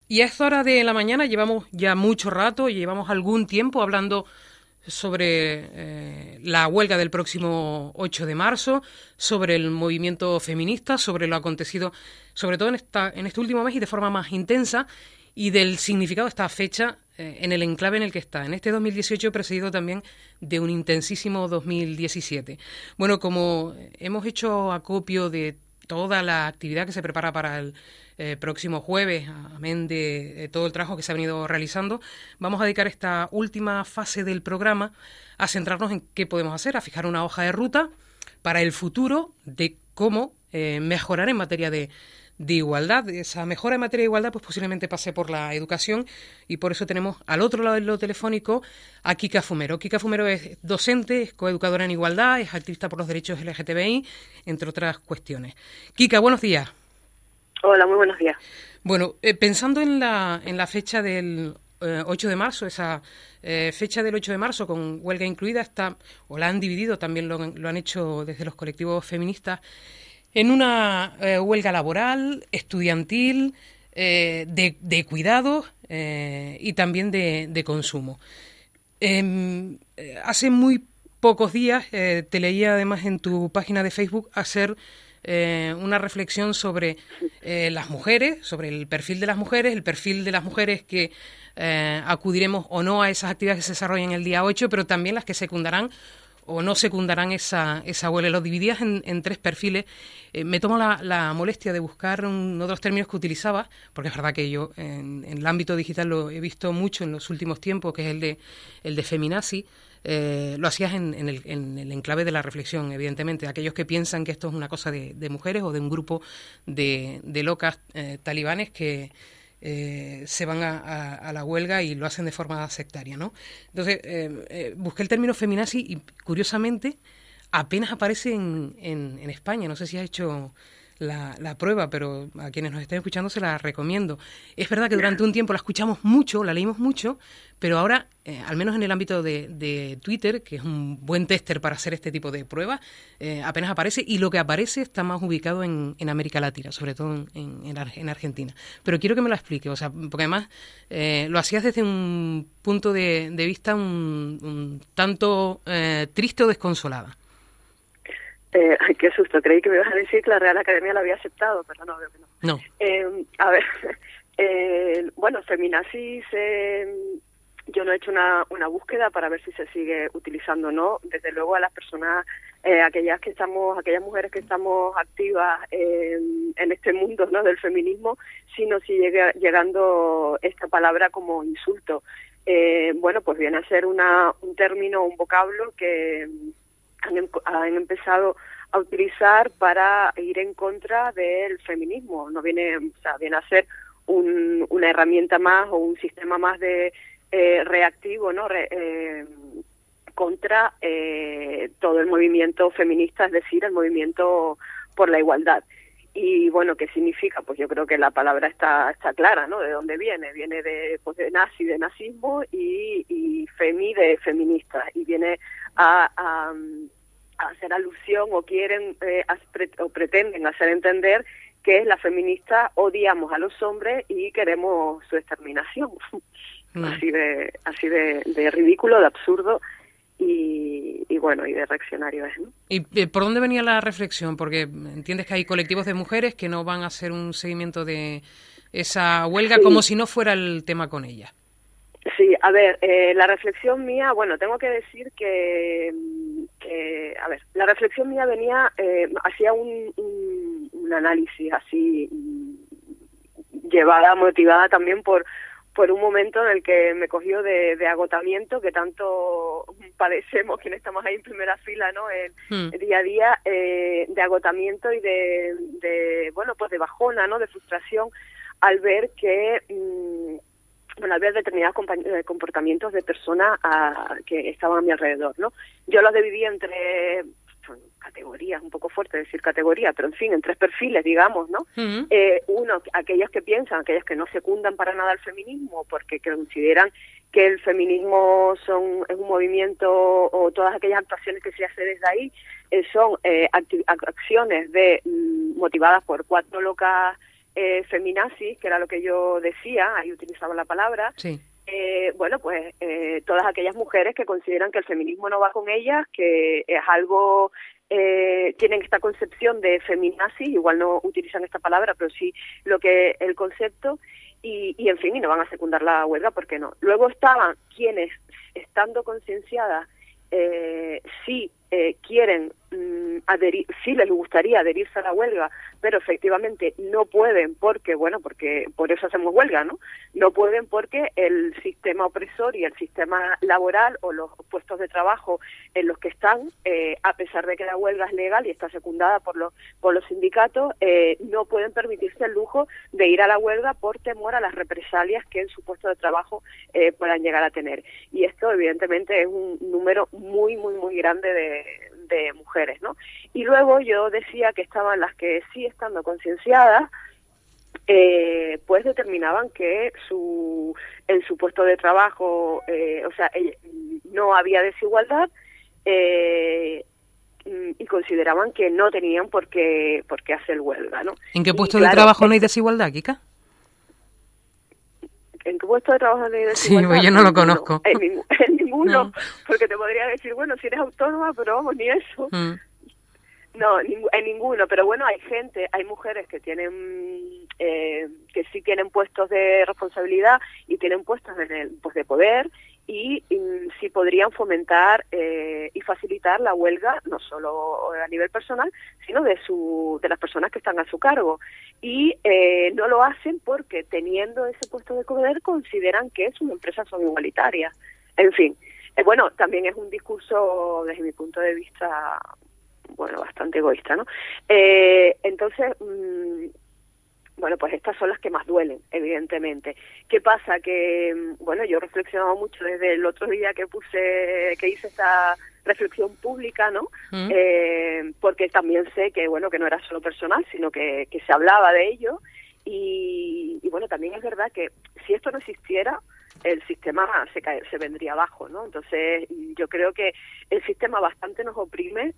Y a esta hora de la mañana llevamos ya mucho rato, llevamos algún tiempo hablando sobre la huelga del próximo 8 de marzo, sobre el movimiento feminista, sobre lo acontecido, sobre todo en este último mes y de forma más intensa, y del significado de esta fecha en el enclave en el que está, en este 2018 precedido también de un intensísimo 2017. Bueno, como hemos hecho acopio de toda la actividad que se prepara para el próximo jueves, amén de todo el trabajo que se ha venido realizando, vamos a dedicar esta última fase del programa a centrarnos en qué podemos hacer, a fijar una hoja de ruta para el futuro de cómo mejorar en materia de igualdad. Esa mejora en materia de igualdad pues posiblemente pase por la educación, y por eso tenemos al otro lado del telefónico a Kika Fumero. Kika Fumero es docente, es coeducadora en igualdad, es activista por los derechos LGTBI, entre otras cuestiones. Kika, buenos días. Hola, muy buenos días. Bueno, pensando en la fecha del 8 de marzo, esa fecha del 8 de marzo con huelga incluida, o la han dividido, también lo han hecho desde los colectivos feministas, en una huelga laboral, estudiantil, de cuidados y también de consumo. Hace muy pocos días te leía además en tu página de Facebook hacer una reflexión sobre las mujeres, sobre el perfil de las mujeres que acudiremos o no a esas actividades que se desarrollan el día 8, pero también las que secundarán o no secundarán esa huelga. Los dividías en tres perfiles. Me tomo la molestia de buscar uno de los términos que utilizabas, porque es verdad que yo en el ámbito digital lo he visto mucho en los últimos tiempos, que es el de feminazi. Lo hacías en el enclave de la reflexión, evidentemente. Aquellos que piensan que esto es una cosa de mujeres o de un grupo de locas talibanes que se van a la huelga y lo hacen de forma sectaria, ¿no? Entonces, busqué el término feminazi y, curiosamente, apenas aparece en España. No sé si has hecho la prueba, pero a quienes nos estén escuchando se la recomiendo. Es verdad que durante un tiempo la escuchamos mucho, la leímos mucho, pero ahora, al menos en el ámbito de Twitter, que es un buen tester para hacer este tipo de pruebas, apenas aparece, y lo que aparece está más ubicado en América Latina, sobre todo en Argentina. Pero quiero que me lo explique, o sea, porque además lo hacías desde un punto de vista un tanto triste o desconsolada. Ay, qué susto, creí que me ibas a decir que la Real Academia lo había aceptado, pero no, veo que no. No. A ver, bueno, feminazis, yo no he hecho una búsqueda para ver si se sigue utilizando o no. Desde luego a las personas, aquellas mujeres que estamos activas en este mundo, ¿no?, del feminismo, sí nos sigue llegando esta palabra como insulto. Bueno, pues viene a ser un término, un vocablo que han empezado a utilizar para ir en contra del feminismo. No viene, o sea, viene a ser una herramienta más o un sistema más de reactivo, ¿no?, contra todo el movimiento feminista, es decir, el movimiento por la igualdad. Y bueno, ¿qué significa? Pues yo creo que la palabra está clara, ¿no? ¿De dónde viene? Viene de nazi, de nazismo, y femi, de feminista, y viene a hacer alusión, o quieren o pretenden hacer entender que las feministas odiamos a los hombres y queremos su exterminación. Así de ridículo, de absurdo y bueno, y de reaccionario es, ¿no? ¿Y por dónde venía la reflexión? Porque entiendes que hay colectivos de mujeres que no van a hacer un seguimiento de esa huelga, sí, como si no fuera el tema con ella. Sí, a ver, la reflexión mía, bueno, tengo que decir que a ver, la reflexión mía venía, hacía un análisis así, motivada también por un momento en el que me cogió de agotamiento, que tanto padecemos quienes estamos ahí en primera fila, ¿no?, en día a día, de agotamiento y bueno, pues de bajona, ¿no?, de frustración, al ver que al ver determinados comportamientos de personas que estaban a mi alrededor, ¿no? Yo los dividí entre categorías, un poco fuerte decir categoría, pero en fin, en tres perfiles, digamos, ¿no? Uh-huh. Uno, aquellos que piensan, aquellos que no secundan para nada el feminismo, porque consideran que el feminismo es un movimiento, o todas aquellas actuaciones que se hacen desde ahí son acciones motivadas por cuatro locas feminazis, que era lo que yo decía, ahí utilizaba la palabra, sí. Todas aquellas mujeres que consideran que el feminismo no va con ellas, que es algo, tienen esta concepción de feminazi, igual no utilizan esta palabra, pero sí el concepto, y en fin, y no van a secundar la huelga, ¿por qué no? Luego estaban quienes, estando concienciadas, sí quieren adherir, sí les gustaría adherirse a la huelga, pero efectivamente no pueden porque por eso hacemos huelga, ¿no? No pueden porque el sistema opresor y el sistema laboral o los puestos de trabajo en los que están, a pesar de que la huelga es legal y está secundada por los sindicatos, no pueden permitirse el lujo de ir a la huelga por temor a las represalias que en su puesto de trabajo puedan llegar a tener. Y esto evidentemente es un número muy, muy, muy grande de mujeres, ¿no? Y luego yo decía que estaban las que sí estando concienciadas, pues determinaban que en su puesto de trabajo, no había desigualdad, y consideraban que no tenían por qué hacer huelga, ¿no? ¿En qué puesto de trabajo no hay desigualdad, Kika? ¿En qué puesto de trabajo no hay desigualdad? Sí, pues yo no lo conozco. En ninguno, No. porque te podría decir, bueno, si eres autónoma, pero vamos, ni eso. No, en ninguno, pero bueno, hay mujeres que tienen, que sí tienen puestos de responsabilidad y tienen puestos de poder, y sí podrían fomentar y facilitar la huelga, no solo a nivel personal, sino de las personas que están a su cargo. Y no lo hacen porque, teniendo ese puesto de poder, consideran que sus empresas son igualitarias. En fin, también es un discurso, desde mi punto de vista, bastante egoísta, ¿no? Entonces, pues estas son las que más duelen, evidentemente. ¿Qué pasa? Que, yo he reflexionado mucho desde el otro día que hice esta reflexión pública, ¿no? Porque también sé que, que no era solo personal, sino que se hablaba de ello, y también es verdad que si esto no existiera, el sistema se vendría abajo, ¿no? Entonces, yo creo que el sistema bastante nos oprime,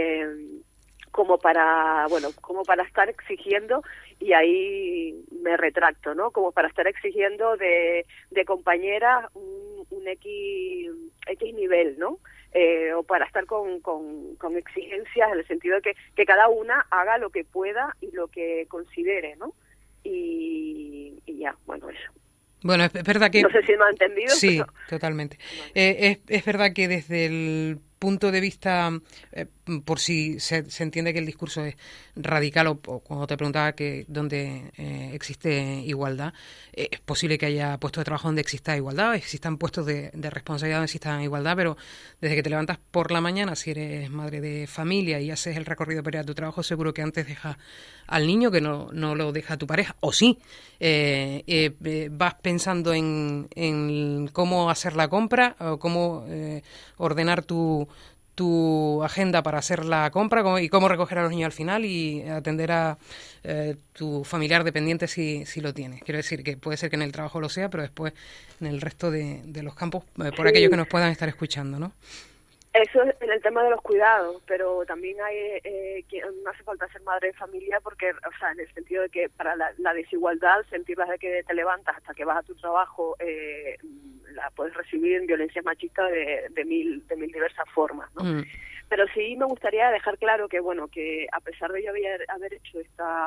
como para estar exigiendo, y ahí me retracto, ¿no? Como para estar exigiendo de compañeras un X nivel, ¿no? O para estar con exigencias en el sentido de que cada una haga lo que pueda y lo que considere, ¿no? Y ya, eso. Bueno, es verdad que... No sé si me ha entendido. Sí, pero... totalmente. Es verdad que desde el punto de vista, por si se entiende que el discurso es radical, o cuando te preguntaba que dónde existe igualdad, es posible que haya puestos de trabajo donde exista igualdad, existan puestos de responsabilidad donde exista igualdad, pero desde que te levantas por la mañana, si eres madre de familia y haces el recorrido para ir a tu trabajo, seguro que antes dejas al niño, que no lo deja tu pareja, o sí, vas pensando en cómo hacer la compra o cómo ordenar tu agenda para hacer la compra y cómo recoger a los niños al final y atender a tu familiar dependiente si lo tienes. Quiero decir que puede ser que en el trabajo lo sea, pero después en el resto de los campos, por aquellos que nos puedan estar escuchando, ¿no? Eso es en el tema de los cuidados, pero también hay que no hace falta ser madre de familia porque, en el sentido de que para la desigualdad, sentirla desde que te levantas hasta que vas a tu trabajo, la puedes recibir en violencias machistas de mil diversas formas, ¿no? Pero sí me gustaría dejar claro que, que a pesar de yo haber hecho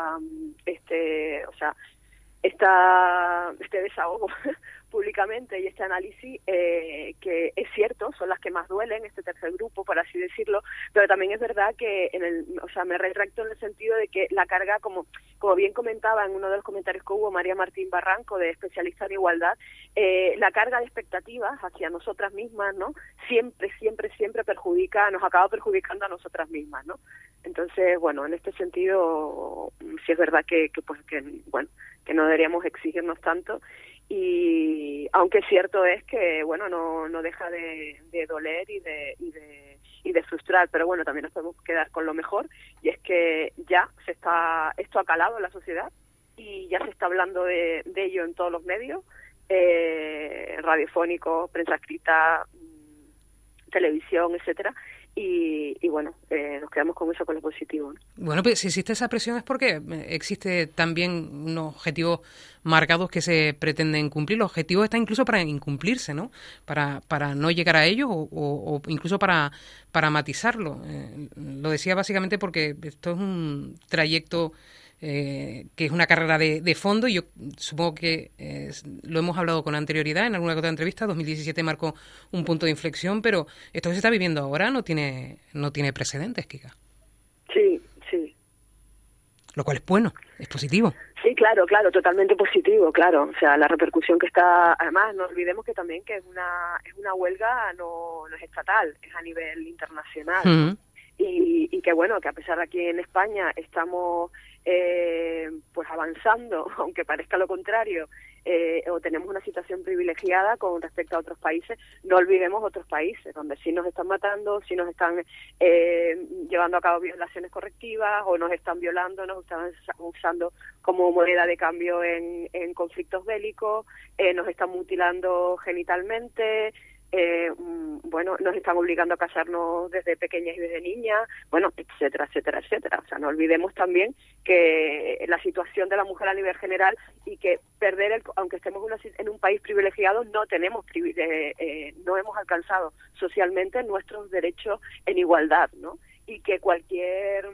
este desahogo públicamente y este análisis, que es cierto, son las que más duelen, este tercer grupo, por así decirlo, pero también es verdad que me retracto en el sentido de que la carga, como bien comentaba en uno de los comentarios que hubo María Martín Barranco, de especialista en igualdad, la carga de expectativas hacia nosotras mismas, ¿no? Siempre nos acaba perjudicando a nosotras mismas, ¿no? Entonces, en este sentido, sí es verdad que no deberíamos exigirnos tanto, y aunque cierto es que no deja de doler y de frustrar, pero también nos podemos quedar con lo mejor, y es que ya esto ha calado en la sociedad y ya se está hablando de ello en todos los medios, radiofónicos, prensa escrita, televisión, etcétera, y bueno, nos quedamos con eso, con lo positivo, ¿no? Bueno, pues si existe esa presión es porque existe también unos objetivos marcados que se pretenden cumplir. Los objetivos están incluso para incumplirse, ¿no? Para no llegar a ellos o incluso para matizarlo. Lo decía básicamente porque esto es un trayecto que es una carrera de fondo, y yo supongo que lo hemos hablado con anterioridad en alguna otra entrevista. 2017 marcó un punto de inflexión, pero esto que se está viviendo ahora no tiene precedentes, Kika. Sí, sí. Lo cual es bueno, es positivo. Sí, claro, totalmente positivo, claro. O sea, la repercusión que está, además, no olvidemos que también que es una huelga no es estatal, es a nivel internacional. Uh-huh. Y que bueno, que a pesar de aquí en España estamos pues avanzando, aunque parezca lo contrario, o tenemos una situación privilegiada con respecto a otros países, no olvidemos otros países donde sí nos están matando, sí nos están llevando a cabo violaciones correctivas, o nos están violando, nos están usando como moneda de cambio en conflictos bélicos, nos están mutilando genitalmente, bueno, nos están obligando a casarnos desde pequeñas y desde niñas, bueno, etcétera, etcétera, etcétera. O sea, no olvidemos también que la situación de la mujer a nivel general, y que aunque estemos en un país privilegiado, no hemos alcanzado socialmente nuestros derechos en igualdad, ¿no? Y que cualquier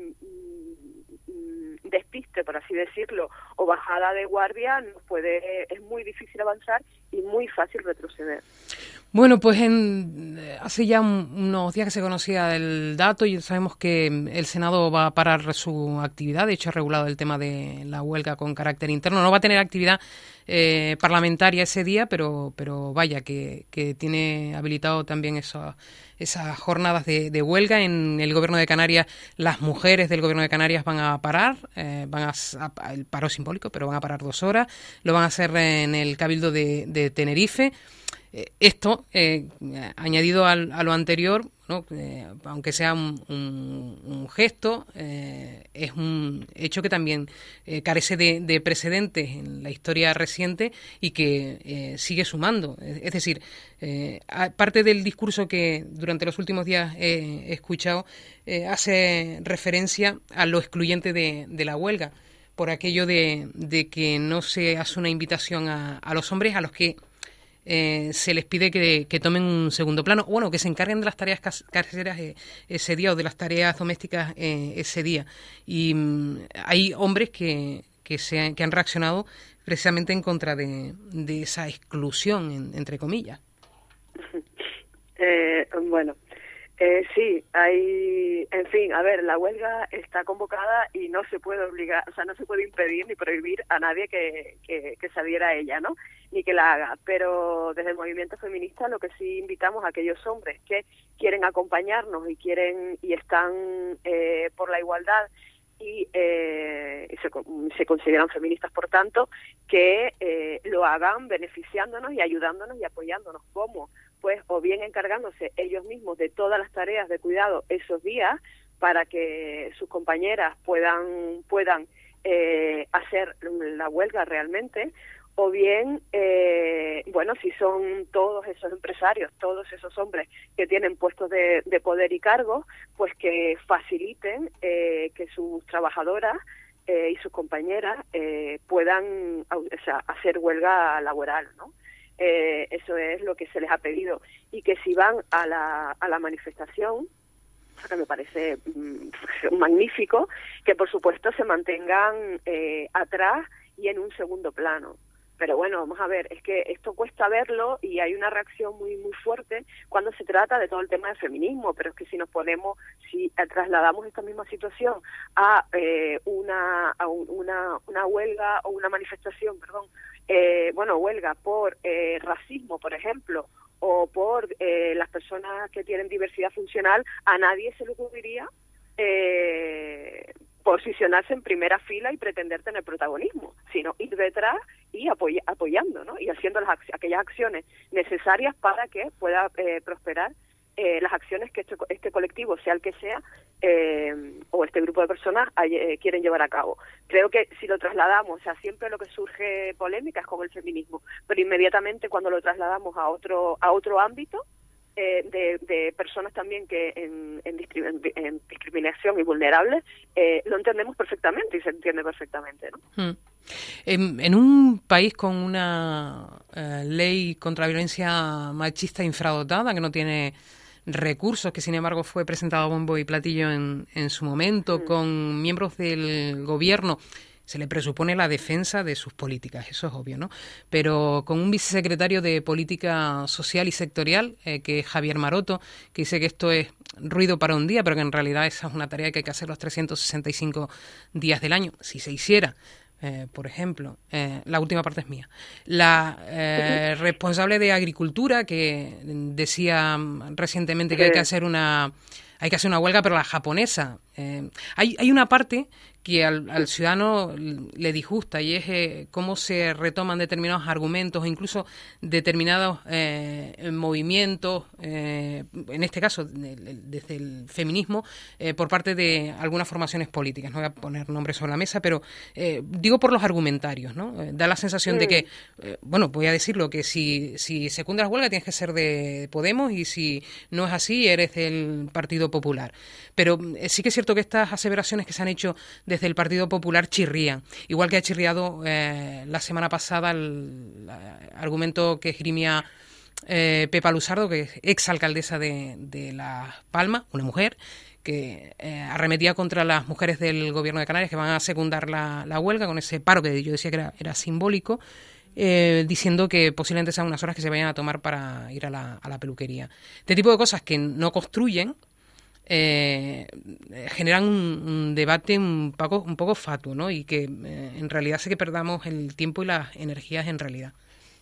despiste, por así decirlo, o bajada de guardia, es muy difícil avanzar y muy fácil retroceder. Bueno, pues hace ya unos días que se conocía el dato, y sabemos que el Senado va a parar su actividad. De hecho, ha regulado el tema de la huelga con carácter interno. No va a tener actividad parlamentaria ese día, pero vaya, que tiene habilitado también esas jornadas de huelga. En el Gobierno de Canarias, las mujeres del Gobierno de Canarias van a parar, el paro simbólico, pero van a parar 2 horas. Lo van a hacer en el Cabildo de Tenerife. Esto, añadido a lo anterior, ¿no? Aunque sea un gesto, es un hecho que también carece de precedentes en la historia reciente, y que sigue sumando. Es decir, aparte del discurso que durante los últimos días he escuchado, hace referencia a lo excluyente de la huelga, por aquello de que no se hace una invitación a los hombres, a los que se les pide que tomen un segundo plano, bueno, que se encarguen de las tareas caseras ese día, o de las tareas domésticas ese día. Y hay hombres que han reaccionado precisamente en contra de esa exclusión, entre comillas. Bueno, sí, en fin, a ver, la huelga está convocada y no se puede obligar, o sea, no se puede impedir ni prohibir a nadie que se adhiera a ella, ¿no? Ni que la haga. Pero desde el movimiento feminista lo que sí invitamos a aquellos hombres que quieren acompañarnos y están por la igualdad y se consideran feministas, por tanto, que lo hagan beneficiándonos y ayudándonos y apoyándonos. ¿Cómo? Pues o bien encargándose ellos mismos de todas las tareas de cuidado esos días, para que sus compañeras puedan hacer la huelga realmente, o bien, bueno, si son todos esos empresarios, todos esos hombres que tienen puestos de poder y cargo, pues que faciliten que sus trabajadoras y sus compañeras puedan, o sea, hacer huelga laboral, ¿no? Eso es lo que se les ha pedido, y que si van a la manifestación, que me parece magnífico, que por supuesto se mantengan atrás y en un segundo plano. Pero bueno, vamos a ver, es que esto cuesta verlo, y hay una reacción muy muy fuerte cuando se trata de todo el tema del feminismo, pero es que si trasladamos esta misma situación a una huelga o una manifestación, huelga por racismo, por ejemplo, o por las personas que tienen diversidad funcional, a nadie se le ocurriría posicionarse en primera fila y pretender tener protagonismo, sino ir detrás y apoyando, ¿no? Y haciendo aquellas acciones necesarias para que pueda prosperar las acciones que este colectivo, sea el que sea, o este grupo de personas quieren llevar a cabo. Creo que si lo trasladamos, o sea, siempre lo que surge polémica es con el feminismo, pero inmediatamente cuando lo trasladamos a otro ámbito, de personas también que en discriminación y vulnerables, lo entendemos perfectamente y se entiende perfectamente, ¿no? En un país con una ley contra la violencia machista infradotada, que no tiene recursos, que sin embargo fue presentado a bombo y platillo en su momento, con miembros del gobierno, se le presupone la defensa de sus políticas, eso es obvio, ¿no? Pero con un vicesecretario de Política Social y Sectorial, que es Javier Maroto, que dice que esto es ruido para un día, pero que en realidad esa es una tarea que hay que hacer los 365 días del año. Si se hiciera, por ejemplo, la última parte es mía, la responsable de Agricultura, que decía recientemente que hay que hacer una huelga, pero la japonesa. Hay una parte que al ciudadano le disgusta, y es cómo se retoman determinados argumentos, incluso determinados movimientos, en este caso desde el feminismo, por parte de algunas formaciones políticas. No voy a poner nombres sobre la mesa, pero digo por los argumentarios, ¿no? Da la sensación de que, voy a decirlo, que si secundas la huelga tienes que ser de Podemos, y si no es así eres del Partido Popular. Pero sí que es cierto que estas aseveraciones que se han hecho desde el Partido Popular chirrían, igual que ha chirriado la semana pasada el argumento que esgrimía Pepa Luzardo, que es exalcaldesa de Las Palmas, una mujer que arremetía contra las mujeres del Gobierno de Canarias que van a secundar la huelga, con ese paro que yo decía que era simbólico, diciendo que posiblemente sean unas horas que se vayan a tomar para ir a la peluquería. Este tipo de cosas que no construyen generan un debate un poco fatuo, ¿no? Y que en realidad hace que perdamos el tiempo y las energías en realidad.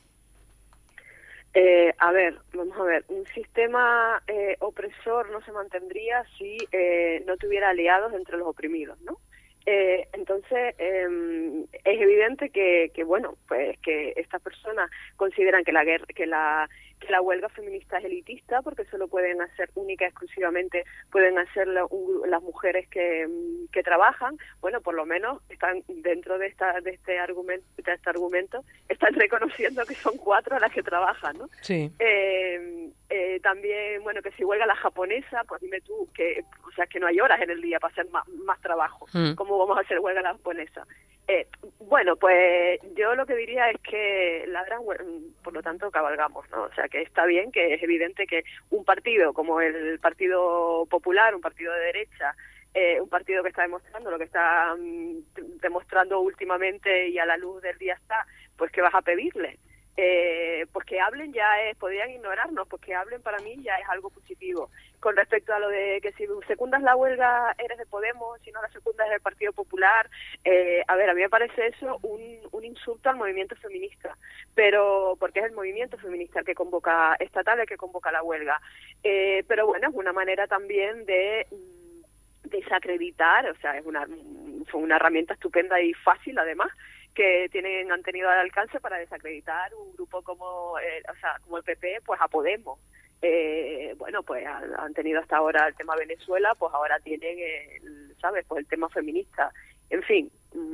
Vamos a ver, un sistema opresor no se mantendría si no tuviera aliados entre los oprimidos, ¿no? Entonces, es evidente que estas personas consideran que la huelga feminista es elitista, porque solo pueden hacer única y exclusivamente, pueden hacerlo las mujeres que trabajan. Bueno, por lo menos están dentro de este argumento, están reconociendo que son 4 las que trabajan, ¿no? Sí. También, que si huelga la japonesa, pues dime tú que no hay horas en el día para hacer más trabajo. ¿Cómo vamos a hacer huelga la japonesa? Pues yo lo que diría es que ladran, por lo tanto cabalgamos, ¿no? O sea, que está bien, que es evidente que un partido como el Partido Popular, un partido de derecha, un partido que está demostrando lo que está demostrando últimamente y a la luz del día está, pues ¿qué vas a pedirle? Pues que hablen podrían ignorarnos, pues que hablen para mí ya es algo positivo. Con respecto a lo de que si secundas la huelga eres de Podemos, si no la secundas es del Partido Popular, a mí me parece eso un insulto al movimiento feminista, pero porque es el movimiento feminista el que convoca, estatal el que convoca la huelga. Pero bueno, es una manera también de desacreditar, o sea, fue una herramienta estupenda y fácil además, que han tenido al alcance para desacreditar un grupo como el PP, pues a Podemos. Pues han tenido hasta ahora el tema Venezuela, pues ahora tienen el tema feminista. En fin,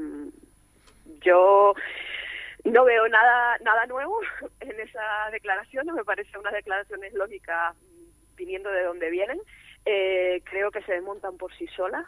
yo no veo nada nuevo en esas declaraciones, me parecen unas declaraciones lógicas viniendo de donde vienen. Creo que se desmontan por sí solas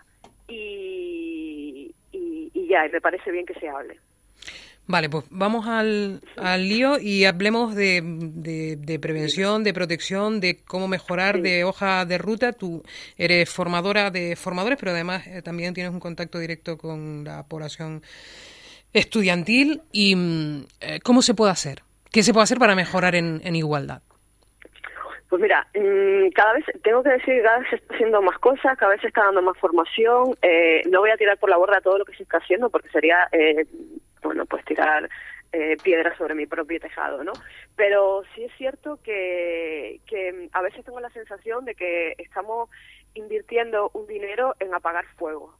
y me parece bien que se hable. Vale, pues vamos al lío y hablemos de prevención, de protección, de cómo mejorar, sí, de hoja de ruta. Tú eres formadora de formadores, pero además también tienes un contacto directo con la población estudiantil. ¿Y cómo se puede hacer? ¿Qué se puede hacer para mejorar en igualdad? Pues mira, cada vez se está haciendo más cosas, cada vez se está dando más formación. No voy a tirar por la borda todo lo que se está haciendo porque sería, pues tirar piedras sobre mi propio tejado, ¿no? Pero sí es cierto que a veces tengo la sensación de que estamos invirtiendo un dinero en apagar fuego.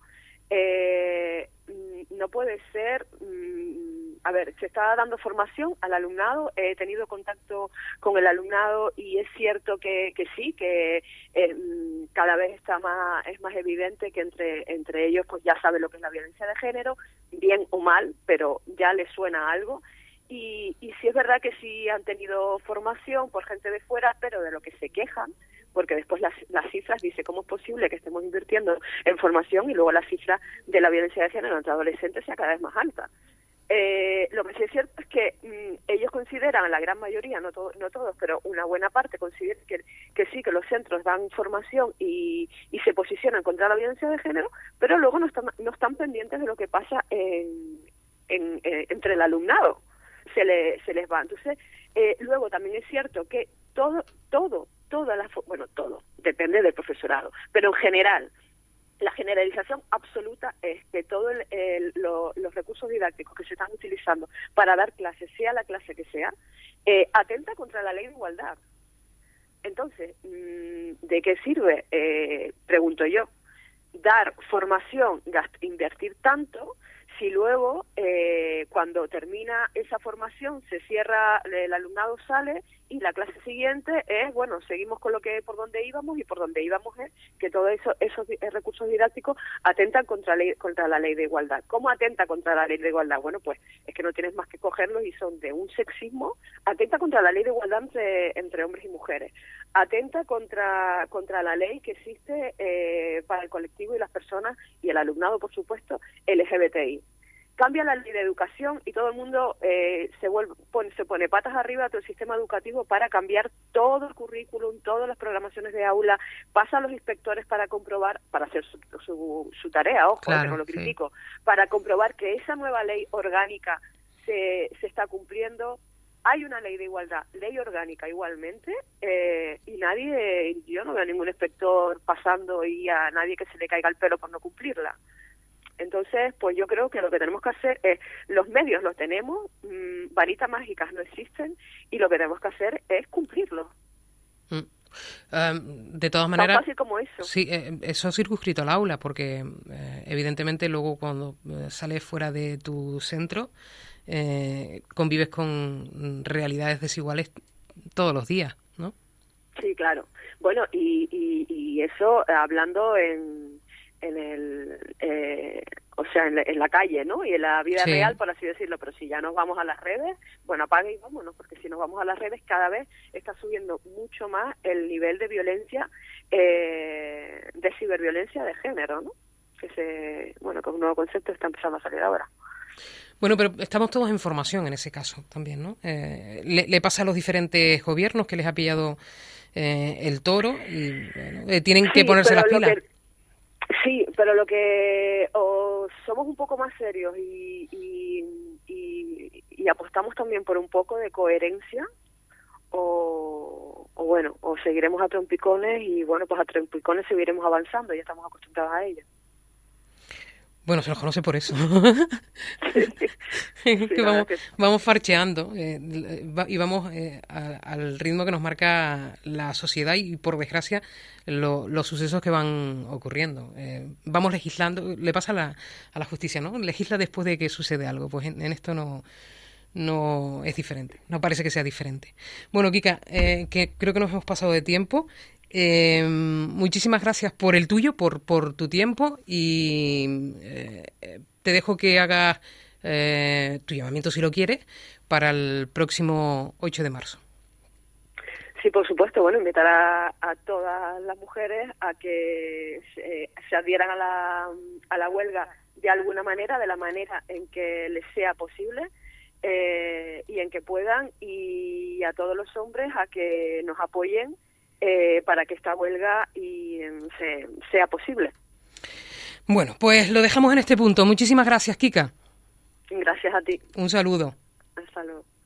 No puede ser. Se está dando formación al alumnado, he tenido contacto con el alumnado y es cierto que sí, que cada vez es más evidente que entre ellos pues ya sabe lo que es la violencia de género, bien o mal, pero ya les suena algo. y sí es verdad que sí han tenido formación por gente de fuera, pero de lo que se quejan, porque después las cifras dice cómo es posible que estemos invirtiendo en formación y luego la cifra de la violencia de género entre adolescentes sea cada vez más alta. Lo que sí es cierto es que ellos consideran, la gran mayoría, no todos, pero una buena parte considera que sí, que los centros dan formación y se posicionan contra la violencia de género, pero luego no están pendientes de lo que pasa entre el alumnado. Se les va. Entonces, luego también es cierto que todo, depende del profesorado, pero en general, la generalización absoluta es que todos los recursos didácticos que se están utilizando para dar clases, sea la clase que sea, atenta contra la ley de igualdad. Entonces, ¿de qué sirve, pregunto yo, dar formación, invertir tanto, si luego, cuando termina esa formación, se cierra, el alumnado sale y la clase siguiente es, bueno, seguimos con por donde íbamos, y por donde íbamos es que todos esos recursos didácticos atentan contra la ley de igualdad. ¿Cómo atenta contra la ley de igualdad? Bueno, pues es que no tienes más que cogerlos y son de un sexismo. Atenta contra la ley de igualdad entre hombres y mujeres. Atenta contra la ley que existe para el colectivo y las personas y el alumnado, por supuesto, LGBTI. Cambia la ley de educación y todo el mundo se pone patas arriba a todo el sistema educativo para cambiar todo el currículum, todas las programaciones de aula, pasa a los inspectores para comprobar, para hacer su tarea, ojo, claro, que no lo critico, sí, para comprobar que esa nueva ley orgánica se está cumpliendo. Hay una ley de igualdad, ley orgánica igualmente, y yo no veo a ningún inspector pasando y a nadie que se le caiga el pelo por no cumplirla. Entonces, pues yo creo que lo que tenemos que hacer es, los medios los tenemos, varitas mágicas no existen, y lo que tenemos que hacer es cumplirlo. De todas maneras, tan fácil como eso. Sí, eso circunscrito al aula, porque evidentemente luego cuando sales fuera de tu centro, convives con realidades desiguales todos los días, ¿no? Sí, claro. Bueno, y eso hablando en la calle, ¿no? Y en la vida sí, real, por así decirlo. Pero si ya nos vamos a las redes, bueno, apague y vámonos, porque si nos vamos a las redes, cada vez está subiendo mucho más el nivel de violencia, de ciberviolencia de género, ¿no? Que un nuevo concepto está empezando a salir ahora. Bueno, pero estamos todos en formación en ese caso también, ¿no? Le pasa a los diferentes gobiernos que les ha pillado el toro y bueno, tienen que ponerse las pilas. Sí, pero lo que somos un poco más serios y apostamos también por un poco de coherencia, o seguiremos a trompicones y bueno, pues a trompicones seguiremos avanzando, ya estamos acostumbrados a ello. Bueno, se los conoce por eso. Que vamos farcheando y vamos al ritmo que nos marca la sociedad y, por desgracia, los sucesos que van ocurriendo. Vamos legislando, le pasa a la justicia, ¿no? Legisla después de que sucede algo. Pues en esto no es diferente, no parece que sea diferente. Bueno, Kika, que creo que nos hemos pasado de tiempo. Muchísimas gracias por el tuyo, por tu tiempo, y te dejo que hagas tu llamamiento, si lo quieres, para el próximo 8 de marzo. Sí, por supuesto. Bueno, invitar a todas las mujeres a que se adhieran a la huelga de alguna manera, de la manera en que les sea posible, y en que puedan, y a todos los hombres a que nos apoyen para que esta huelga sea posible. Bueno, pues lo dejamos en este punto. Muchísimas gracias, Kika. Gracias a ti. Un saludo. Hasta luego.